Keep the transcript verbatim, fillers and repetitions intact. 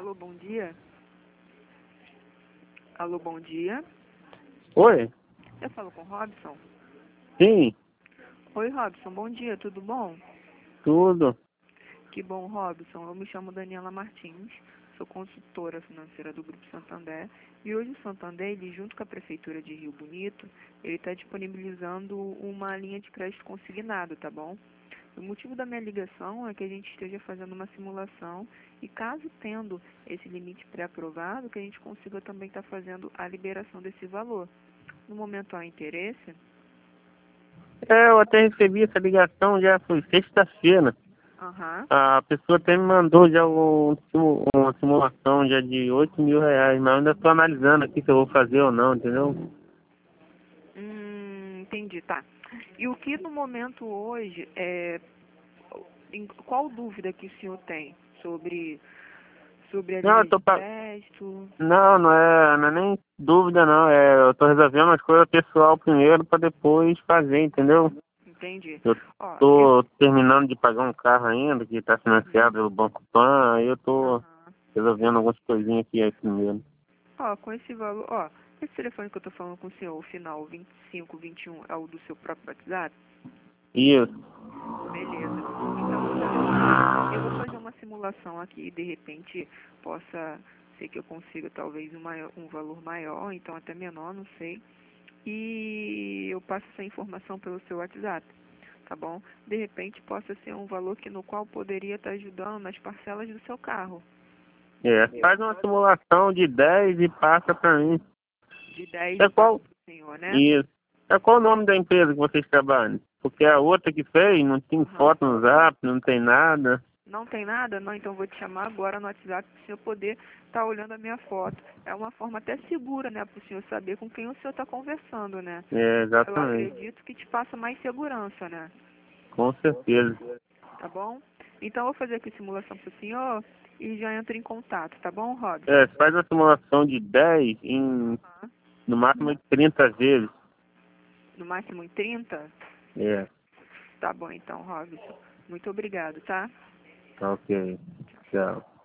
Alô, bom dia. Alô, bom dia. Oi? Eu falo com o Robson? Sim, Oi, Robson, bom dia, tudo bom? tudo. Que bom, Robson. Eu me chamo Daniela Martins, sou consultora financeira do Grupo Santander. E hoje o Santander, ele, junto com a Prefeitura de Rio Bonito, ele está disponibilizando uma linha de crédito consignado, tá bom? O motivo da minha ligação é que a gente esteja fazendo uma simulação e, caso tendo esse limite pré-aprovado, que a gente consiga também estar fazendo a liberação desse valor. No momento há interesse? É, eu até recebi essa ligação, já foi sexta-feira. Aham. A pessoa até me mandou já um, simu- uma simulação já de oito mil reais, mas eu ainda estou analisando aqui se eu vou fazer ou não, entendeu? Hum, entendi, tá. E o que no momento hoje, é, em, qual dúvida que o senhor tem sobre, sobre a Não, linha eu tô de pa... crédito? Não, não é, não é nem dúvida não, é, eu tô resolvendo as coisas pessoal primeiro para depois fazer, entendeu? Entendi. Eu Ó, eu... tô terminando de pagar um carro ainda, que está financiado pelo Banco Pan, aí eu tô Aham. resolvendo algumas coisinhas aqui aí primeiro. Ó, com esse valor, ó, esse telefone que eu tô falando com o senhor, o final vinte e cinco, vinte e um, é o do seu próprio WhatsApp? Isso. Beleza. Então, vou fazer o seguinte, eu vou fazer uma simulação aqui e, de repente, possa ser que eu consiga, talvez, um, maior, um valor maior, então até menor, não sei. E eu passo essa informação pelo seu WhatsApp, tá bom? De repente, possa ser um valor que no qual poderia estar ajudando nas parcelas do seu carro. É, faz uma simulação de dez e passa para mim. De dez É eu passo qual? para o senhor, né? Isso. É qual o nome da empresa que vocês trabalham? Porque a outra que fez não tem Aham. foto no Zap, não tem nada. Não tem nada? Não, então vou te chamar agora no WhatsApp para o senhor poder estar olhando a minha foto. É uma forma até segura, né, para o senhor saber com quem o senhor está conversando, né? É, Eu exatamente. acredito que te passa mais segurança, né? Com certeza. Tá bom? Então eu vou fazer aqui a simulação para o senhor e já entro em contato, tá bom, Robson? É, faz uma simulação de dez em Aham. no máximo de trinta vezes. No máximo em trinta? É, Tá bom então, Robson. Muito obrigado, tá? tá ok. Tchau.